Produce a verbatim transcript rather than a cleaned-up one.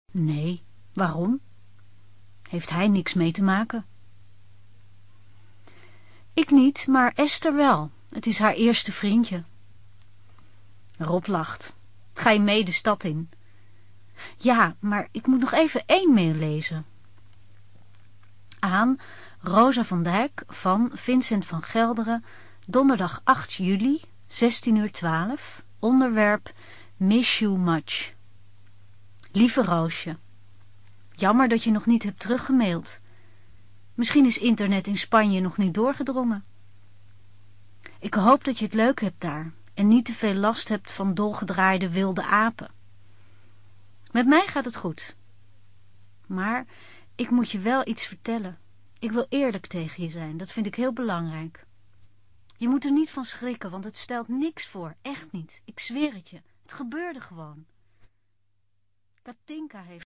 Nee, waarom? Heeft hij niks mee te maken? Ik niet, maar Esther wel. Het is haar eerste vriendje. Rob lacht. Ga je mee de stad in? Ja, maar ik moet nog even één mail lezen. Aan Rosa van Dijk van Vincent van Gelderen, donderdag acht juli, zestien uur twaalf, onderwerp Miss you much. Lieve Roosje, jammer dat je nog niet hebt teruggemaild. Misschien is internet in Spanje nog niet doorgedrongen. Ik hoop dat je het leuk hebt daar en niet te veel last hebt van dolgedraaide wilde apen. Met mij gaat het goed. Maar ik moet je wel iets vertellen. Ik wil eerlijk tegen je zijn, dat vind ik heel belangrijk. Je moet er niet van schrikken, want het stelt niks voor, echt niet. Ik zweer het je, het gebeurde gewoon. Katinka heeft